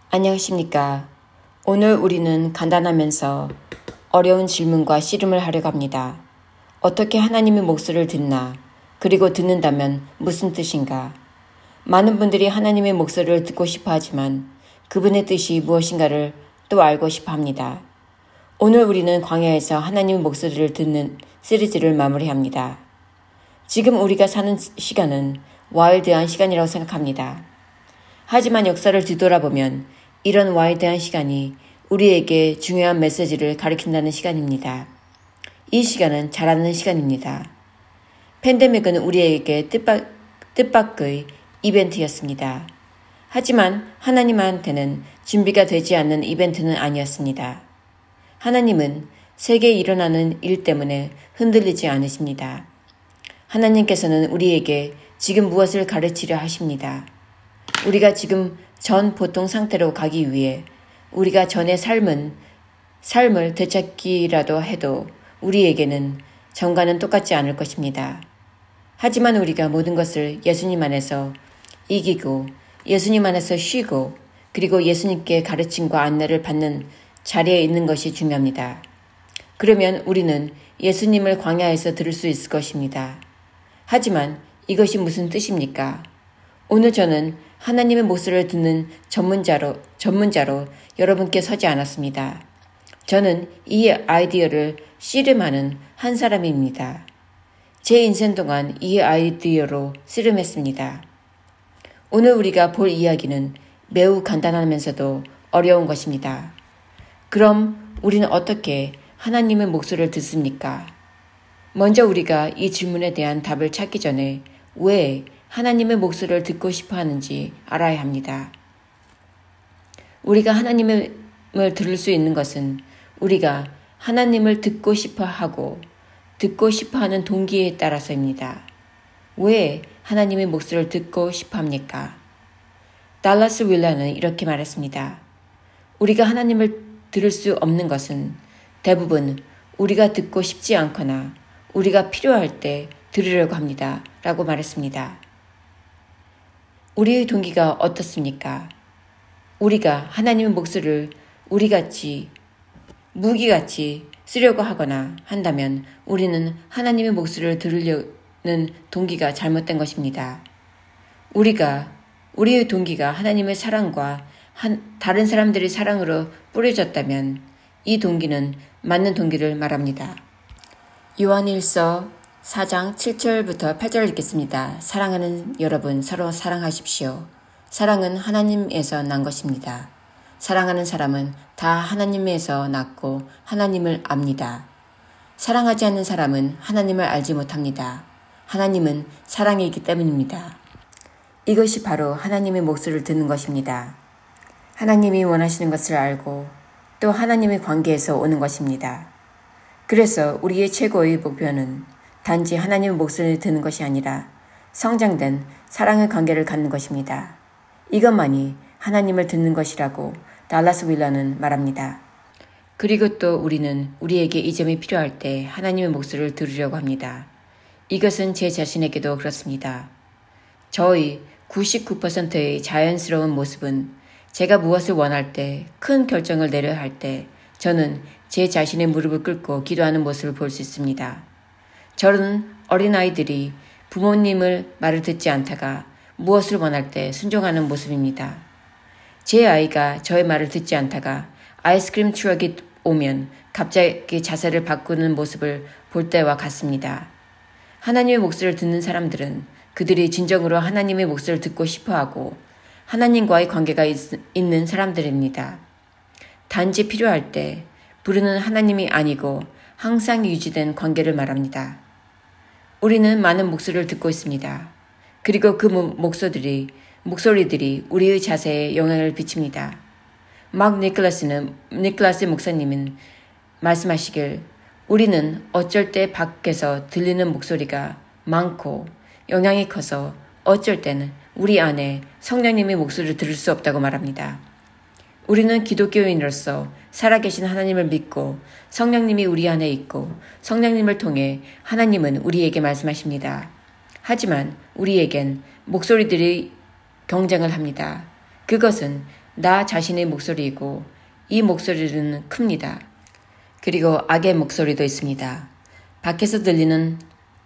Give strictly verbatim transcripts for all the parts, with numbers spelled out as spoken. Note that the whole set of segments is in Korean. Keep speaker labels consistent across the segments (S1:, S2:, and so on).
S1: 안녕하십니까. 오늘 우리는 간단하면서 어려운 질문과 씨름을 하려고 합니다. 어떻게 하나님의 목소리를 듣나? 그리고 듣는다면 무슨 뜻인가? 많은 분들이 하나님의 목소리를 듣고 싶어 하지만 그분의 뜻이 무엇인가를 또 알고 싶어 합니다. 오늘 우리는 광야에서 하나님의 목소리를 듣는 시리즈를 마무리합니다. 지금 우리가 사는 시간은 와일드한 시간이라고 생각합니다. 하지만 역사를 뒤돌아보면 이런 와일드한 시간이 우리에게 중요한 메시지를 가리킨다는 시간입니다. 이 시간은 잘하는 시간입니다. 팬데믹은 우리에게 뜻밖, 뜻밖의 이벤트였습니다. 하지만 하나님한테는 준비가 되지 않는 이벤트는 아니었습니다. 하나님은 세계에 일어나는 일 때문에 흔들리지 않으십니다. 하나님께서는 우리에게 지금 무엇을 가르치려 하십니다. 우리가 지금 전 보통 상태로 가기 위해 우리가 전의 삶은, 삶을 되찾기라도 해도 우리에게는 전과는 똑같지 않을 것입니다. 하지만 우리가 모든 것을 예수님 안에서 이기고 예수님 안에서 쉬고 그리고 예수님께 가르침과 안내를 받는 자리에 있는 것이 중요합니다. 그러면 우리는 예수님을 광야에서 들을 수 있을 것입니다. 하지만 이것이 무슨 뜻입니까? 오늘 저는 하나님의 목소리를 듣는 전문자로, 전문자로 여러분께 서지 않았습니다. 저는 이 아이디어를 씨름하는 한 사람입니다. 제 인생 동안 이 아이디어로 씨름했습니다. 오늘 우리가 볼 이야기는 매우 간단하면서도 어려운 것입니다. 그럼 우리는 어떻게 하나님의 목소리를 듣습니까? 먼저 우리가 이 질문에 대한 답을 찾기 전에 왜 하나님의 목소리를 듣고 싶어 하는지 알아야 합니다. 우리가 하나님을 들을 수 있는 것은 우리가 하나님을 듣고 싶어 하고 듣고 싶어 하는 동기에 따라서입니다. 왜 하나님의 목소리를 듣고 싶어 합니까? 달라스 윌러는 이렇게 말했습니다. 우리가 하나님을 들을 수 없는 것은 대부분 우리가 듣고 싶지 않거나 우리가 필요할 때 들으려고 합니다. 라고 말했습니다. 우리의 동기가 어떻습니까? 우리가 하나님의 목소리를 우리같이 무기같이 쓰려고 하거나 한다면 우리는 하나님의 목소리를 들으려는 동기가 잘못된 것입니다. 우리가 우리의 동기가 하나님의 사랑과 한, 다른 사람들의 사랑으로 뿌려졌다면 이 동기는 맞는 동기를 말합니다. 요한일서 사 장 칠 절부터 팔 절을 읽겠습니다. 사랑하는 여러분, 서로 사랑하십시오. 사랑은 하나님에서 난 것입니다. 사랑하는 사람은 다 하나님에서 났고 하나님을 압니다. 사랑하지 않는 사람은 하나님을 알지 못합니다. 하나님은 사랑이기 때문입니다. 이것이 바로 하나님의 목소리를 듣는 것입니다. 하나님이 원하시는 것을 알고 또 하나님의 관계에서 오는 것입니다. 그래서 우리의 최고의 목표는 단지 하나님의 목소리를 듣는 것이 아니라 성장된 사랑의 관계를 갖는 것입니다. 이것만이 하나님을 듣는 것이라고 달라스 윌러는 말합니다. 그리고 또 우리는 우리에게 이 점이 필요할 때 하나님의 목소리를 들으려고 합니다. 이것은 제 자신에게도 그렇습니다. 저의 구십구 퍼센트의 자연스러운 모습은 제가 무엇을 원할 때, 큰 결정을 내려야 할 때 저는 제 자신의 무릎을 꿇고 기도하는 모습을 볼 수 있습니다. 저는 어린아이들이 부모님을 말을 듣지 않다가 무엇을 원할 때 순종하는 모습입니다. 제 아이가 저의 말을 듣지 않다가 아이스크림 트럭이 오면 갑자기 자세를 바꾸는 모습을 볼 때와 같습니다. 하나님의 목소리를 듣는 사람들은 그들이 진정으로 하나님의 목소리를 듣고 싶어하고 하나님과의 관계가 있, 있는 사람들입니다. 단지 필요할 때 부르는 하나님이 아니고 항상 유지된 관계를 말합니다. 우리는 많은 목소리를 듣고 있습니다. 그리고 그 목소리들이, 목소리들이 우리의 자세에 영향을 비칩니다. 막 니클라스는, 니클라스 목사님은 말씀하시길 우리는 어쩔 때 밖에서 들리는 목소리가 많고 영향이 커서 어쩔 때는 우리 안에 성령님의 목소리를 들을 수 없다고 말합니다. 우리는 기독교인으로서 살아계신 하나님을 믿고 성령님이 우리 안에 있고 성령님을 통해 하나님은 우리에게 말씀하십니다. 하지만 우리에겐 목소리들이 경쟁을 합니다. 그것은 나 자신의 목소리이고 이 목소리는 큽니다. 그리고 악의 목소리도 있습니다. 밖에서 들리는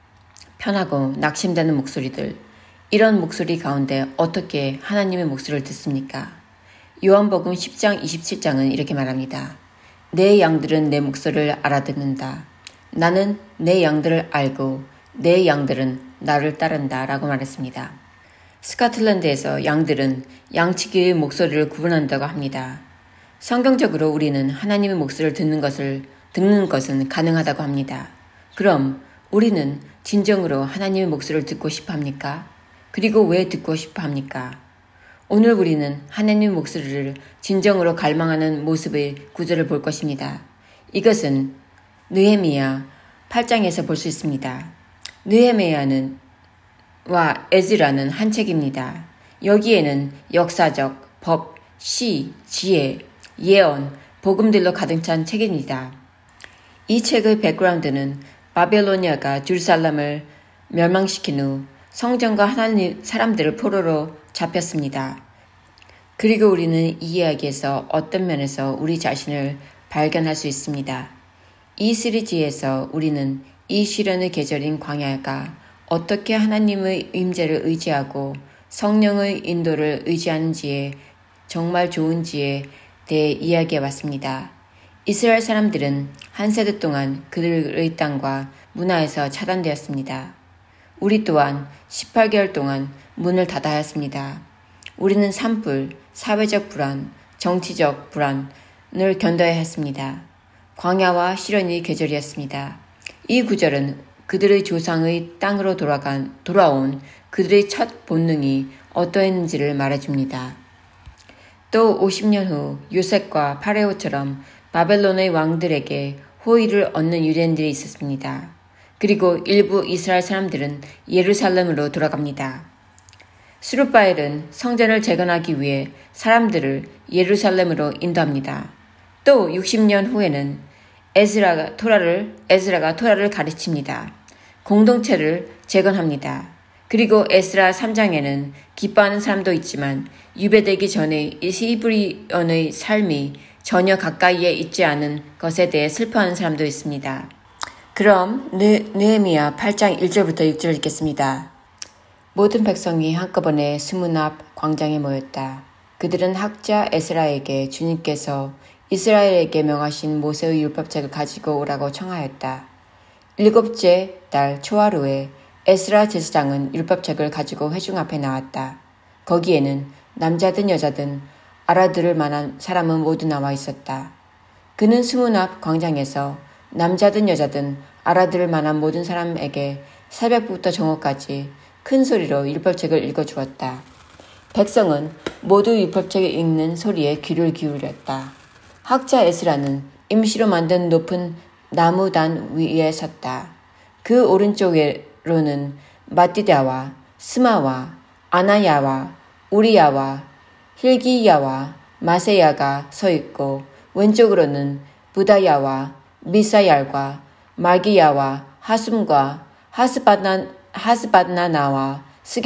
S1: 편하고 낙심되는 목소리들, 이런 목소리 가운데 어떻게 하나님의 목소리를 듣습니까? 요한복음 십 장 이십칠 장은 이렇게 말합니다. 내 양들은 내 목소리를 알아듣는다. 나는 내 양들을 알고 내 양들은 나를 따른다 라고 말했습니다. 스코틀랜드에서 양들은 양치기의 목소리를 구분한다고 합니다. 성경적으로 우리는 하나님의 목소리를 듣는 것을 듣는 것은 가능하다고 합니다. 그럼 우리는 진정으로 하나님의 목소리를 듣고 싶어 합니까? 그리고 왜 듣고 싶어 합니까? 오늘 우리는 하나님의 목소리를 진정으로 갈망하는 모습의 구절을 볼 것입니다. 이것은 느헤미야 팔 장에서 볼 수 있습니다. 느헤미야는 와 에즈라는 한 책입니다. 여기에는 역사적, 법, 시, 지혜, 예언, 복음들로 가득 찬 책입니다. 이 책의 백그라운드는 바벨로니아가 예루살렘을 멸망시킨 후 성전과 하나님 사람들을 포로로 잡혔습니다. 그리고 우리는 이 이야기에서 어떤 면에서 우리 자신을 발견할 수 있습니다. 이 시리즈에서 우리는 이 시련의 계절인 광야가 어떻게 하나님의 임재를 의지하고 성령의 인도를 의지하는지에 정말 좋은지에 대해 이야기해 왔습니다. 이스라엘 사람들은 한 세대 동안 그들의 땅과 문화에서 차단되었습니다. 우리 또한 십팔 개월 동안 문을 닫아야 했습니다. 우리는 산불, 사회적 불안, 정치적 불안을 견뎌야 했습니다. 광야와 시련의 계절이었습니다. 이 구절은 그들의 조상의 땅으로 돌아간, 돌아온 그들의 첫 본능이 어떠했는지를 말해줍니다. 또 오십 년 후 요셉과 파레오처럼 바벨론의 왕들에게 호의를 얻는 유대인들이 있었습니다. 그리고 일부 이스라엘 사람들은 예루살렘으로 돌아갑니다. 스룹바엘은 성전을 재건하기 위해 사람들을 예루살렘으로 인도합니다. 또 육십 년 후에는 에스라가 토라를, 에스라가 토라를 가르칩니다. 공동체를 재건합니다. 그리고 에스라 삼 장에는 기뻐하는 사람도 있지만 유배되기 전에 이 히브리언의 삶이 전혀 가까이에 있지 않은 것에 대해 슬퍼하는 사람도 있습니다. 그럼 느헤미야 팔 장 일 절부터 육 절 읽겠습니다. 모든 백성이 한꺼번에 수문 앞 광장에 모였다. 그들은 학자 에스라에게 주님께서 이스라엘에게 명하신 모세의 율법책을 가지고 오라고 청하였다. 일곱째 달 초하루에 에스라 제사장은 율법책을 가지고 회중 앞에 나왔다. 거기에는 남자든 여자든 알아들을 만한 사람은 모두 나와 있었다. 그는 수문 앞 광장에서 남자든 여자든 알아들을 만한 모든 사람에게 새벽부터 정오까지 큰 소리로 율법책을 읽어주었다. 백성은 모두 율법책을 읽는 소리에 귀를 기울였다. 학자 에스라는 임시로 만든 높은 나무단 위에 섰다. 그 오른쪽으로는 마띠다와 스마와 아나야와 우리야와 힐기야와 마세야가 서 있고 왼쪽으로는 부다야와 미사얄과 말기야와 하숨과 하스바나, 하스바나나와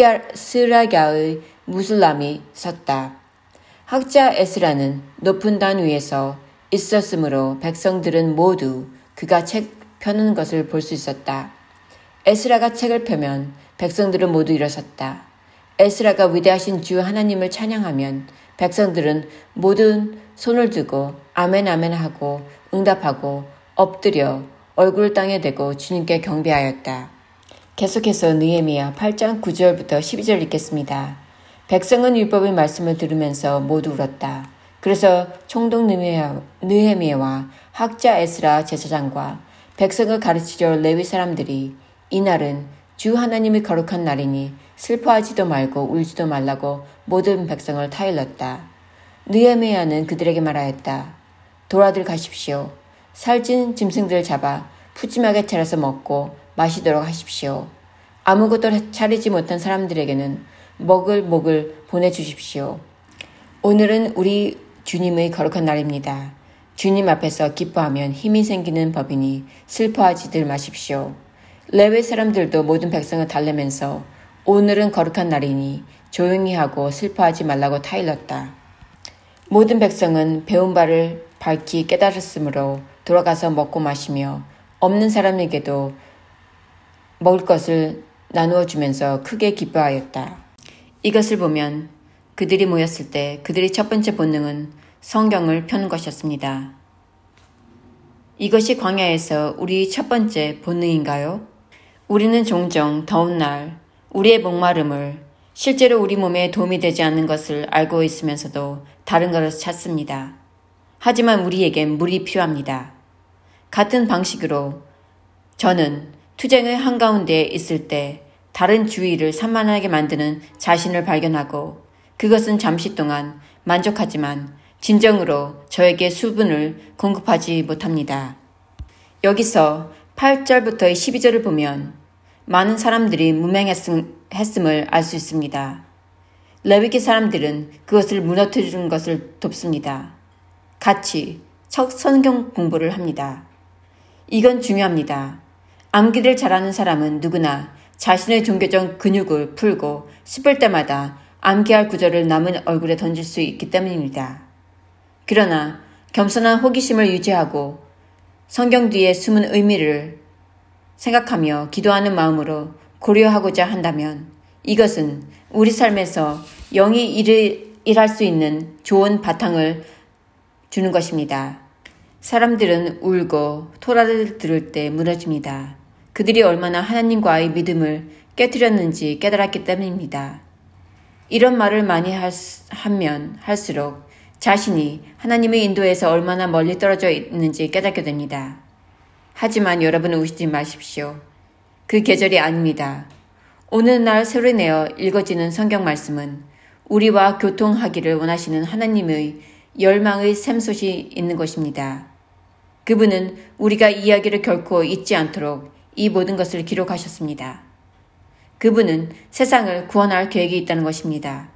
S1: 스라갸의 무슬람이 섰다. 학자 에스라는 높은 단 위에서 있었으므로 백성들은 모두 그가 책 펴는 것을 볼 수 있었다. 에스라가 책을 펴면 백성들은 모두 일어섰다. 에스라가 위대하신 주 하나님을 찬양하면 백성들은 모든 손을 들고 아멘 아멘 하고 응답하고 엎드려 얼굴을 땅에 대고 주님께 경배하였다. 계속해서 느헤미야 팔 장 구 절부터 십이 절 읽겠습니다. 백성은 율법의 말씀을 들으면서 모두 울었다. 그래서 총독 느헤미야와 학자 에스라 제사장과 백성을 가르치려 레위 사람들이 이날은 주 하나님의 거룩한 날이니 슬퍼하지도 말고 울지도 말라고 모든 백성을 타일렀다. 느헤미야는 그들에게 말하였다. 돌아들 가십시오. 살찐 짐승들을 잡아 푸짐하게 차려서 먹고 마시도록 하십시오. 아무것도 차리지 못한 사람들에게는 먹을 목을 보내주십시오. 오늘은 우리 주님의 거룩한 날입니다. 주님 앞에서 기뻐하면 힘이 생기는 법이니 슬퍼하지들 마십시오. 레위 사람들도 모든 백성을 달래면서 오늘은 거룩한 날이니 조용히 하고 슬퍼하지 말라고 타일렀다. 모든 백성은 배운 바를 밝히 깨달았으므로 돌아가서 먹고 마시며 없는 사람에게도 먹을 것을 나누어 주면서 크게 기뻐하였다. 이것을 보면 그들이 모였을 때 그들의 첫 번째 본능은 성경을 펴는 것이었습니다. 이것이 광야에서 우리 첫 번째 본능인가요? 우리는 종종 더운 날 우리의 목마름을 실제로 우리 몸에 도움이 되지 않는 것을 알고 있으면서도 다른 것을 찾습니다. 하지만 우리에겐 물이 필요합니다. 같은 방식으로 저는 투쟁의 한가운데 있을 때 다른 주의를 산만하게 만드는 자신을 발견하고 그것은 잠시 동안 만족하지만 진정으로 저에게 수분을 공급하지 못합니다. 여기서 팔 절부터 십이 절을 보면 많은 사람들이 무명했음을 알 수 있습니다. 레위기 사람들은 그것을 무너뜨리는 것을 돕습니다. 같이 첫 성경 공부를 합니다. 이건 중요합니다. 암기를 잘하는 사람은 누구나 자신의 종교적 근육을 풀고 싶을 때마다 암기할 구절을 남은 얼굴에 던질 수 있기 때문입니다. 그러나 겸손한 호기심을 유지하고 성경 뒤에 숨은 의미를 생각하며 기도하는 마음으로 고려하고자 한다면 이것은 우리 삶에서 영이 일을, 일할 수 있는 좋은 바탕을 주는 것입니다. 사람들은 울고 토라를 들을 때 무너집니다. 그들이 얼마나 하나님과의 믿음을 깨뜨렸는지 깨달았기 때문입니다. 이런 말을 많이 할, 하면 할수록 자신이 하나님의 인도에서 얼마나 멀리 떨어져 있는지 깨닫게 됩니다. 하지만 여러분은 우시지 마십시오. 그 계절이 아닙니다. 오늘날 새로 내어 읽어지는 성경 말씀은 우리와 교통하기를 원하시는 하나님의 열망의 샘솟이 있는 것입니다. 그분은 우리가 이야기를 결코 잊지 않도록 이 모든 것을 기록하셨습니다. 그분은 세상을 구원할 계획이 있다는 것입니다.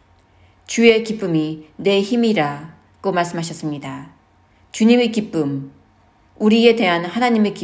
S1: 주의 기쁨이 내 힘이라고 말씀하셨습니다. 주님의 기쁨, 우리에 대한 하나님의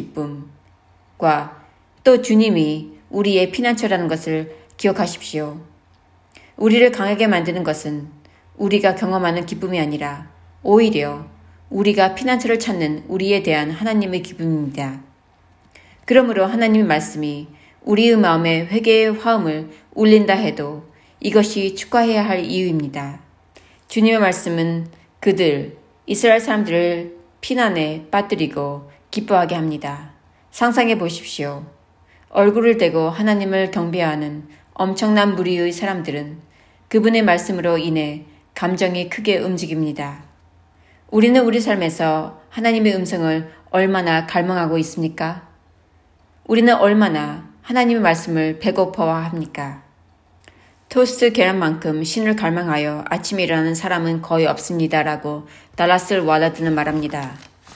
S1: 기쁨과 또 주님이 우리의 피난처라는 것을 기억하십시오. 우리를 강하게 만드는 것은 우리가 경험하는 기쁨이 아니라 오히려 우리가 피난처를 찾는 우리에 대한 하나님의 기쁨입니다. 그러므로 하나님의 말씀이 우리의 마음에 회개의 화음을 울린다 해도 이것이 축하해야 할 이유입니다. 주님의 말씀은 그들, 이스라엘 사람들을 피난에 빠뜨리고 기뻐하게 합니다. 상상해 보십시오. 얼굴을 대고 하나님을 경배하는 엄청난 무리의 사람들은 그분의 말씀으로 인해 감정이 크게 움직입니다. 우리는 우리 삶에서 하나님의 음성을 얼마나 갈망하고 있습니까? 우리는 얼마나 하나님의 말씀을 배고파합니까? 토스트 계란만큼 신을 갈망하여 아침에 일어나는 사람은 거의 없습니다. 라고 달라스 와라드는 말합니다.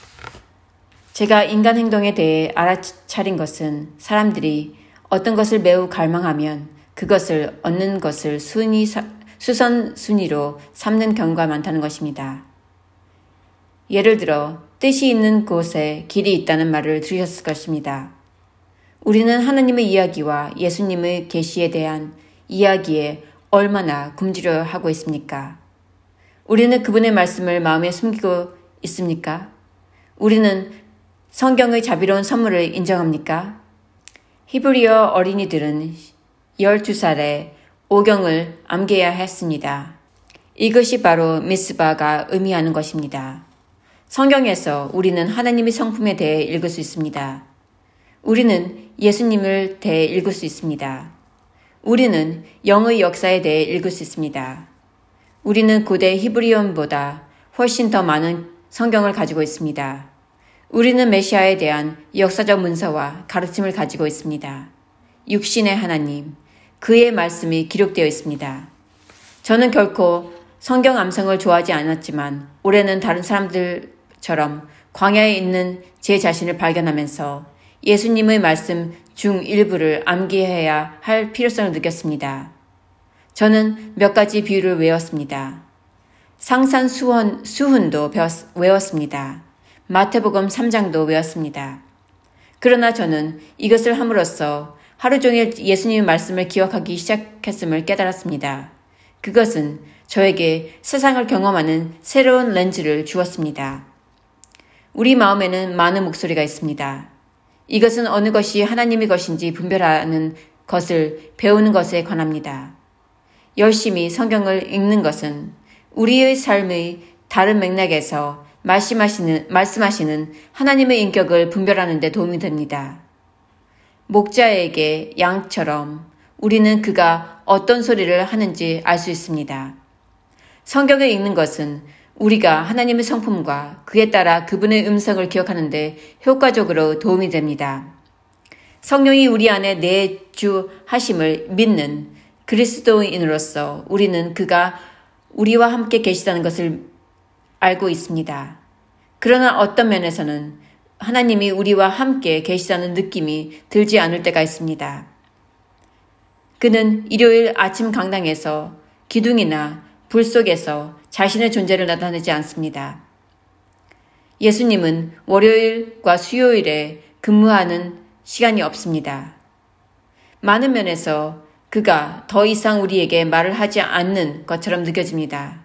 S1: 제가 인간 행동에 대해 알아차린 것은 사람들이 어떤 것을 매우 갈망하면 그것을 얻는 것을 순위, 수선순위로 삼는 경우가 많다는 것입니다. 예를 들어 뜻이 있는 곳에 길이 있다는 말을 들으셨을 것입니다. 우리는 하나님의 이야기와 예수님의 계시에 대한 이야기에 얼마나 굶주려 하고 있습니까? 우리는 그분의 말씀을 마음에 숨기고 있습니까? 우리는 성경의 자비로운 선물을 인정합니까? 히브리어 어린이들은 열두 살에 오경을 암기해야 했습니다. 이것이 바로 미스바가 의미하는 것입니다. 성경에서 우리는 하나님의 성품에 대해 읽을 수 있습니다. 우리는 예수님을 대해 읽을 수 있습니다. 우리는 영의 역사에 대해 읽을 수 있습니다. 우리는 고대 히브리어보다 훨씬 더 많은 성경을 가지고 있습니다. 우리는 메시아에 대한 역사적 문서와 가르침을 가지고 있습니다. 육신의 하나님, 그의 말씀이 기록되어 있습니다. 저는 결코 성경 암송을 좋아하지 않았지만 올해는 다른 사람들처럼 광야에 있는 제 자신을 발견하면서 예수님의 말씀 중 일부를 암기해야 할 필요성을 느꼈습니다. 저는 몇 가지 비유를 외웠습니다. 상산수훈, 수훈도 배웠, 외웠습니다. 마태복음 삼 장도 외웠습니다. 그러나 저는 이것을 함으로써 하루 종일 예수님의 말씀을 기억하기 시작했음을 깨달았습니다. 그것은 저에게 세상을 경험하는 새로운 렌즈를 주었습니다. 우리 마음에는 많은 목소리가 있습니다. 이것은 어느 것이 하나님의 것인지 분별하는 것을 배우는 것에 관합니다. 열심히 성경을 읽는 것은 우리의 삶의 다른 맥락에서 말씀하시는, 말씀하시는 하나님의 인격을 분별하는 데 도움이 됩니다. 목자에게 양처럼 우리는 그가 어떤 소리를 하는지 알 수 있습니다. 성경을 읽는 것은 우리가 하나님의 성품과 그에 따라 그분의 음성을 기억하는 데 효과적으로 도움이 됩니다. 성령이 우리 안에 내주하심을 믿는 그리스도인으로서 우리는 그가 우리와 함께 계시다는 것을 알고 있습니다. 그러나 어떤 면에서는 하나님이 우리와 함께 계시다는 느낌이 들지 않을 때가 있습니다. 그는 일요일 아침 강당에서 기둥이나 불 속에서 자신의 존재를 나타내지 않습니다. 예수님은 월요일과 수요일에 근무하는 시간이 없습니다. 많은 면에서 그가 더 이상 우리에게 말을 하지 않는 것처럼 느껴집니다.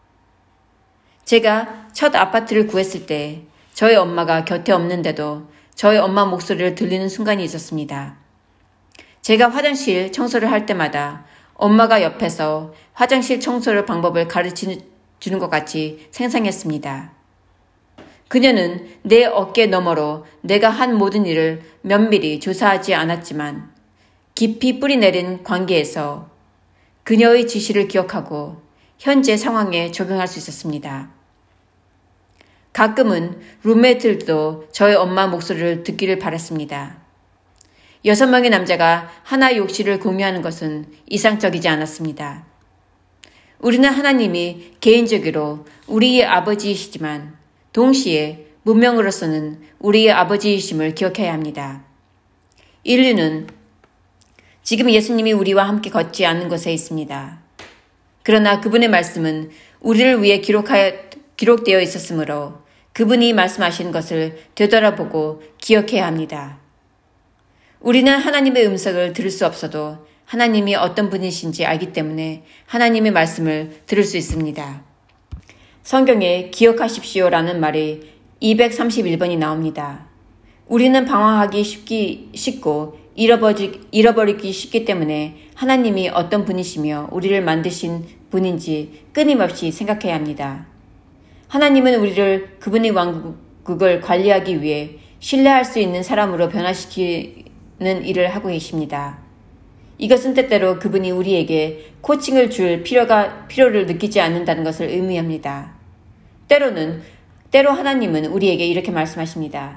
S1: 제가 첫 아파트를 구했을 때 저희 엄마가 곁에 없는데도 저희 엄마 목소리를 들리는 순간이 있었습니다. 제가 화장실 청소를 할 때마다 엄마가 옆에서 화장실 청소를 방법을 가르쳐 주는 것 같이 생생했습니다. 그녀는 내 어깨 너머로 내가 한 모든 일을 면밀히 조사하지 않았지만 깊이 뿌리내린 관계에서 그녀의 지시를 기억하고 현재 상황에 적용할 수 있었습니다. 가끔은 룸메이트들도 저희 엄마 목소리를 듣기를 바랐습니다. 여섯 명의 남자가 하나의 욕실을 공유하는 것은 이상적이지 않았습니다. 우리는 하나님이 개인적으로 우리의 아버지이시지만 동시에 문명으로서는 우리의 아버지이심을 기억해야 합니다. 인류는 지금 예수님이 우리와 함께 걷지 않는 곳에 있습니다. 그러나 그분의 말씀은 우리를 위해 기록하여, 기록되어 있었으므로 그분이 말씀하신 것을 되돌아보고 기억해야 합니다. 우리는 하나님의 음성을 들을 수 없어도 하나님이 어떤 분이신지 알기 때문에 하나님의 말씀을 들을 수 있습니다. 성경에 기억하십시오라는 말이 이백삼십일 번이 나옵니다. 우리는 방황하기 쉽기, 쉽고 잃어버리, 잃어버리기 쉽기 때문에 하나님이 어떤 분이시며 우리를 만드신 분인지 끊임없이 생각해야 합니다. 하나님은 우리를 그분의 왕국을 관리하기 위해 신뢰할 수 있는 사람으로 변화시키는 일을 하고 계십니다. 이것은 때때로 그분이 우리에게 코칭을 줄 필요가, 필요를 느끼지 않는다는 것을 의미합니다. 때로는, 때로 하나님은 우리에게 이렇게 말씀하십니다.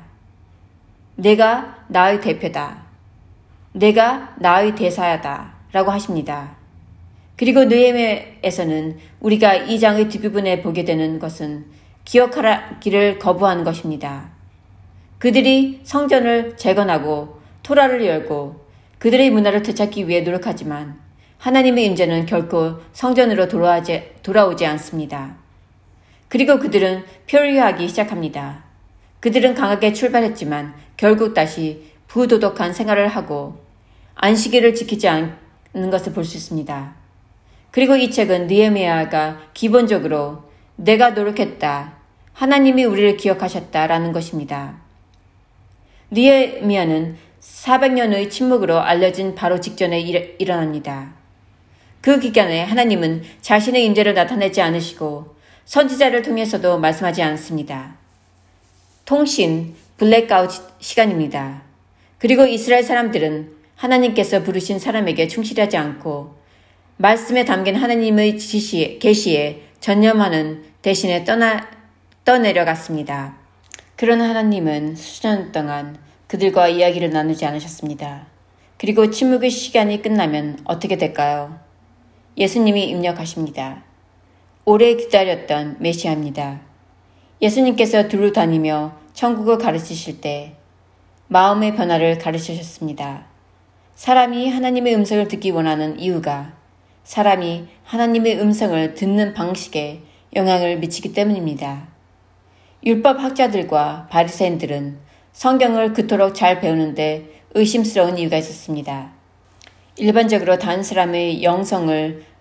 S1: 내가 나의 대표다. 내가 나의 대사야다. 라고 하십니다. 그리고 느헤미야에서는 우리가 이 장의 뒷부분에 보게 되는 것은 기억하기를 거부하는 것입니다. 그들이 성전을 재건하고 토라를 열고 그들의 문화를 되찾기 위해 노력하지만 하나님의 임재는 결코 성전으로 돌아오지, 돌아오지 않습니다. 그리고 그들은 표류하기 시작합니다. 그들은 강하게 출발했지만 결국 다시 부도덕한 생활을 하고 안식일을 지키지 않는 것을 볼 수 있습니다. 그리고 이 책은 느헤미야가 기본적으로 내가 노력했다. 하나님이 우리를 기억하셨다라는 것입니다. 느헤미야는 사백 년의 침묵으로 알려진 바로 직전에 일, 일어납니다. 그 기간에 하나님은 자신의 임재를 나타내지 않으시고 선지자를 통해서도 말씀하지 않습니다. 통신 블랙아웃 시간입니다. 그리고 이스라엘 사람들은 하나님께서 부르신 사람에게 충실하지 않고 말씀에 담긴 하나님의 지시, 계시에 전념하는 대신에 떠나, 떠내려갔습니다. 그러나 하나님은 수년 동안 그들과 이야기를 나누지 않으셨습니다. 그리고 침묵의 시간이 끝나면 어떻게 될까요? 예수님이 입력하십니다. 오래 기다렸던 메시아입니다. 예수님께서 두루 다니며 천국을 가르치실 때 마음의 변화를 가르치셨습니다. 사람이 하나님의 음성을 듣기 원하는 이유가 사람이 하나님의 음성을 듣는 방식에 영향을 미치기 때문입니다. 율법 학자들과 바리새인들은 성경을 그토록 잘 배우는데 의심스러운 이유가 있었습니다. 일반적으로 다른 사람의 영성을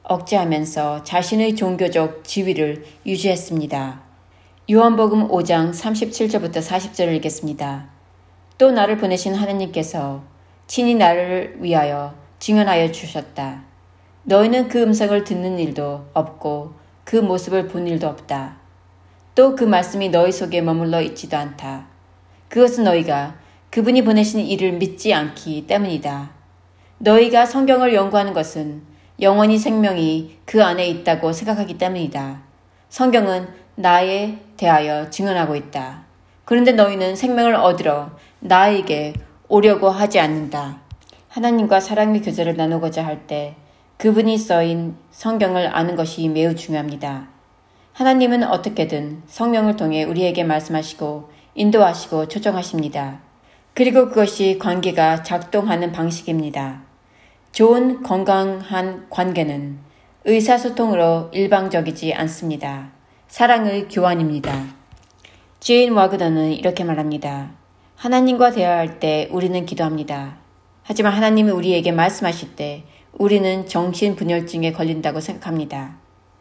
S1: 억제하면서 자신의 종교적 지위를 유지했습니다. 요한복음 오 장 삼십칠 절부터 사십 절을 읽겠습니다. 또 나를 보내신 하나님께서 친히 나를 위하여 증언하여 주셨다. 너희는 그 음성을 듣는 일도 없고 그 모습을 본 일도 없다. 또 그 말씀이 너희 속에 머물러 있지도 않다. 그것은 너희가 그분이 보내신 이를 믿지 않기 때문이다. 너희가 성경을 연구하는 것은 영원히 생명이 그 안에 있다고 생각하기 때문이다. 성경은 나에 대하여 증언하고 있다. 그런데 너희는 생명을 얻으러 나에게 오려고 하지 않는다. 하나님과 사랑의 교제를 나누고자 할 때 그분이 써인 성경을 아는 것이 매우 중요합니다. 하나님은 어떻게든 성령을 통해 우리에게 말씀하시고 인도하시고 초청하십니다. 그리고 그것이 관계가 작동하는 방식입니다. 좋은 건강한 관계는 의사소통으로 일방적이지 않습니다. 사랑의 교환입니다. 제인 와그너는 이렇게 말합니다. 하나님과 대화할 때 우리는 기도합니다. 하지만 하나님이 우리에게 말씀하실 때 우리는 정신분열증에 걸린다고 생각합니다.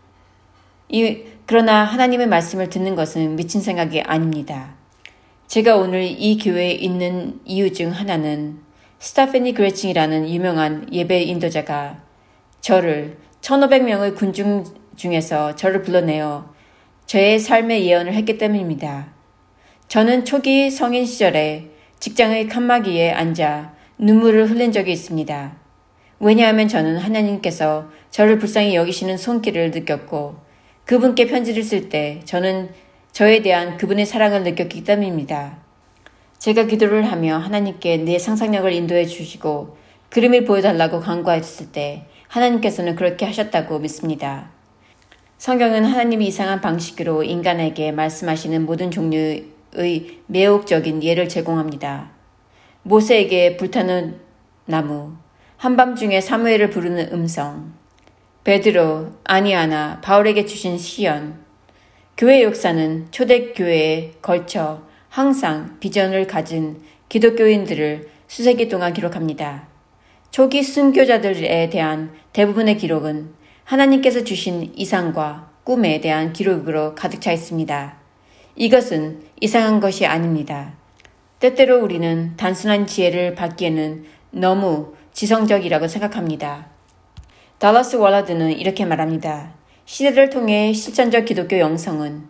S1: 이, 그러나 하나님의 말씀을 듣는 것은 미친 생각이 아닙니다. 제가 오늘 이 교회에 있는 이유 중 하나는 스타페니 그레칭이라는 유명한 예배 인도자가 저를 천오백 명의 군중 중에서 저를 불러내어 저의 삶의 예언을 했기 때문입니다. 저는 초기 성인 시절에 직장의 칸막이에 앉아 눈물을 흘린 적이 있습니다. 왜냐하면 저는 하나님께서 저를 불쌍히 여기시는 손길을 느꼈고 그분께 편지를 쓸 때 저는 저에 대한 그분의 사랑을 느꼈기 때문입니다. 제가 기도를 하며 하나님께 내 상상력을 인도해 주시고 그림을 보여달라고 간구했을 때 하나님께서는 그렇게 하셨다고 믿습니다. 성경은 하나님이 이상한 방식으로 인간에게 말씀하시는 모든 종류의 매혹적인 예를 제공합니다. 모세에게 불타는 나무, 한밤중에 사무엘을 부르는 음성, 베드로, 아니아나, 바울에게 주신 시연, 교회 역사는 초대교회에 걸쳐 항상 비전을 가진 기독교인들을 수세기 동안 기록합니다. 초기 순교자들에 대한 대부분의 기록은 하나님께서 주신 이상과 꿈에 대한 기록으로 가득 차 있습니다. 이것은 이상한 것이 아닙니다. 때때로 우리는 단순한 지혜를 받기에는 너무 지성적이라고 생각합니다. 달라스 월라드는 이렇게 말합니다. 시대를 통해 실천적 기독교 영성은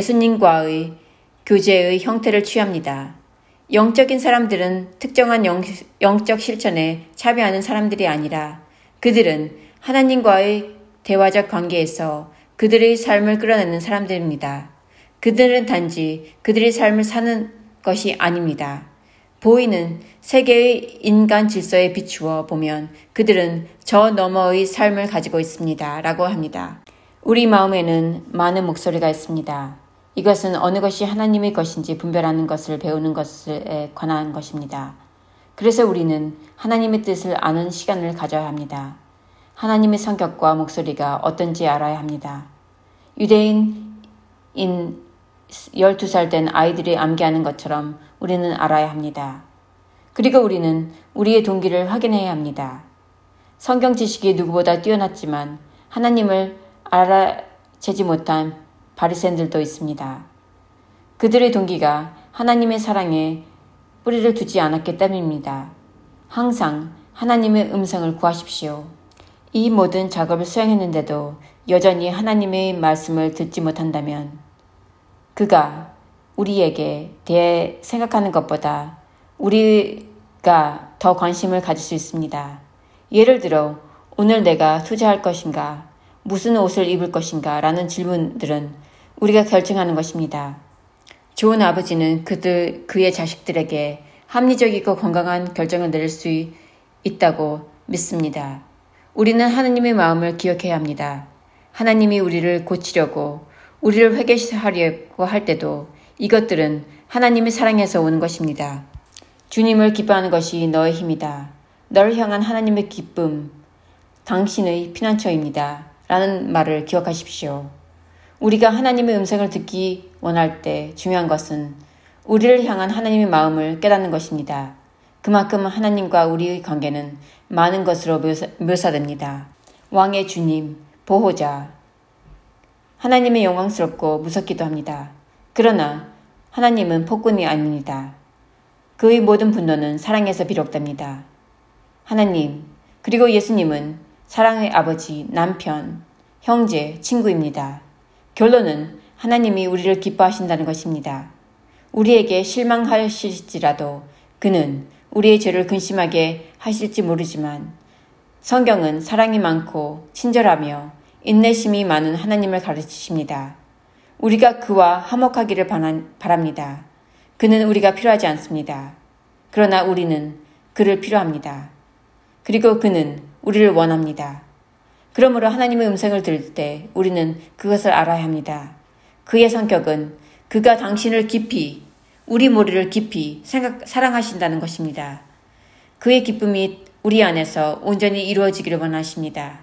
S1: 예수님과의 교제의 형태를 취합니다. 영적인 사람들은 특정한 영, 영적 실천에 참여하는 사람들이 아니라 그들은 하나님과의 대화적 관계에서 그들의 삶을 끌어내는 사람들입니다. 그들은 단지 그들의 삶을 사는 것이 아닙니다. 보이는 세계의 인간 질서에 비추어 보면 그들은 저 너머의 삶을 가지고 있습니다. 라고 합니다. 우리 마음에는 많은 목소리가 있습니다. 이것은 어느 것이 하나님의 것인지 분별하는 것을 배우는 것에 관한 것입니다. 그래서 우리는 하나님의 뜻을 아는 시간을 가져야 합니다. 하나님의 성격과 목소리가 어떤지 알아야 합니다. 유대인인 열두 살 된 아이들이 암기하는 것처럼 우리는 알아야 합니다. 그리고 우리는 우리의 동기를 확인해야 합니다. 성경 지식이 누구보다 뛰어났지만 하나님을 알아채지 못한 바리새인들도 있습니다. 그들의 동기가 하나님의 사랑에 뿌리를 두지 않았기 때문입니다. 항상 하나님의 음성을 구하십시오. 이 모든 작업을 수행했는데도 여전히 하나님의 말씀을 듣지 못한다면 그가 우리에게 대해 생각하는 것보다 우리가 더 관심을 가질 수 있습니다. 예를 들어 오늘 내가 투자할 것인가, 무슨 옷을 입을 것인가 라는 질문들은 우리가 결정하는 것입니다. 좋은 아버지는 그들, 그의 자식들에게 합리적이고 건강한 결정을 내릴 수 있다고 믿습니다. 우리는 하나님의 마음을 기억해야 합니다. 하나님이 우리를 고치려고 우리를 회개하려고 할 때도 이것들은 하나님의 사랑에서 오는 것입니다. 주님을 기뻐하는 것이 너의 힘이다. 너를 향한 하나님의 기쁨, 당신의 피난처입니다. 라는 말을 기억하십시오. 우리가 하나님의 음성을 듣기 원할 때 중요한 것은 우리를 향한 하나님의 마음을 깨닫는 것입니다. 그만큼 하나님과 우리의 관계는 많은 것으로 묘사, 묘사됩니다. 왕의 주님, 보호자. 하나님은 영광스럽고 무섭기도 합니다. 그러나 하나님은 폭군이 아닙니다. 그의 모든 분노는 사랑에서 비롯됩니다. 하나님, 그리고 예수님은 사랑의 아버지, 남편, 형제, 친구입니다. 결론은 하나님이 우리를 기뻐하신다는 것입니다. 우리에게 실망하실지라도 그는 우리의 죄를 근심하게 하실지 모르지만 성경은 사랑이 많고 친절하며 인내심이 많은 하나님을 가르치십니다. 우리가 그와 화목하기를 바랍니다. 그는 우리가 필요하지 않습니다. 그러나 우리는 그를 필요합니다. 그리고 그는 우리를 원합니다. 그러므로 하나님의 음성을 들을 때 우리는 그것을 알아야 합니다. 그의 성격은 그가 당신을 깊이, 우리 모두를 깊이 생각, 사랑하신다는 것입니다. 그의 기쁨이 우리 안에서 온전히 이루어지기를 원하십니다.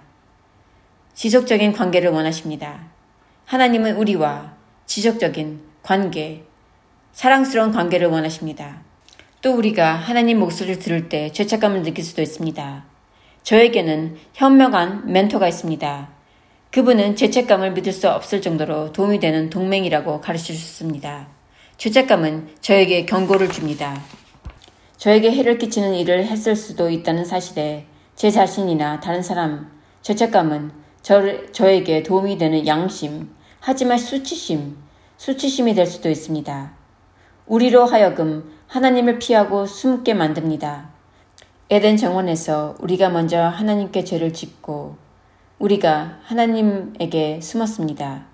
S1: 지속적인 관계를 원하십니다. 하나님은 우리와 지속적인 관계, 사랑스러운 관계를 원하십니다. 또 우리가 하나님 목소리를 들을 때 죄책감을 느낄 수도 있습니다. 저에게는 현명한 멘토가 있습니다. 그분은 죄책감을 믿을 수 없을 정도로 도움이 되는 동맹이라고 가르치셨습니다. 죄책감은 저에게 경고를 줍니다. 저에게 해를 끼치는 일을 했을 수도 있다는 사실에 제 자신이나 다른 사람, 죄책감은 저, 저에게 도움이 되는 양심, 하지만 수치심, 수치심이 될 수도 있습니다. 우리로 하여금 하나님을 피하고 숨게 만듭니다. 에덴 정원에서 우리가 먼저 하나님께 죄를 짓고 우리가 하나님에게 숨었습니다.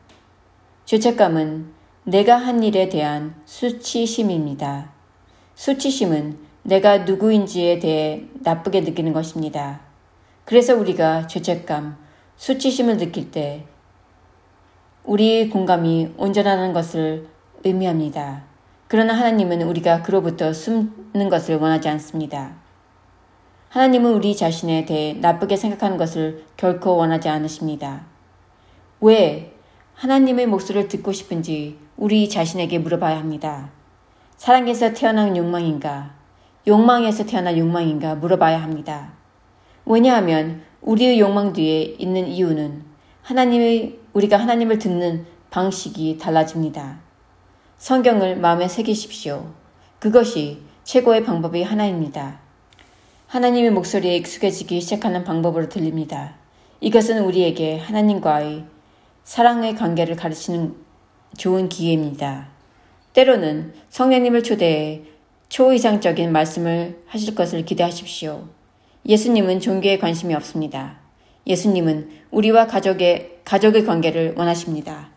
S1: 죄책감은 내가 한 일에 대한 수치심입니다. 수치심은 내가 누구인지에 대해 나쁘게 느끼는 것입니다. 그래서 우리가 죄책감, 수치심을 느낄 때 우리의 공감이 온전하다는 것을 의미합니다. 그러나 하나님은 우리가 그로부터 숨는 것을 원하지 않습니다. 하나님은 우리 자신에 대해 나쁘게 생각하는 것을 결코 원하지 않으십니다. 왜 하나님의 목소리를 듣고 싶은지 우리 자신에게 물어봐야 합니다. 사랑에서 태어난 욕망인가? 욕망에서 태어난 욕망인가? 물어봐야 합니다. 왜냐하면 우리의 욕망 뒤에 있는 이유는 하나님의, 우리가 하나님을 듣는 방식이 달라집니다. 성경을 마음에 새기십시오. 그것이 최고의 방법이 하나입니다. 하나님의 목소리에 익숙해지기 시작하는 방법으로 들립니다. 이것은 우리에게 하나님과의 사랑의 관계를 가르치는 좋은 기회입니다. 때로는 성령님을 초대해 초이상적인 말씀을 하실 것을 기대하십시오. 예수님은 종교에 관심이 없습니다. 예수님은 우리와 가족의, 가족의 관계를 원하십니다.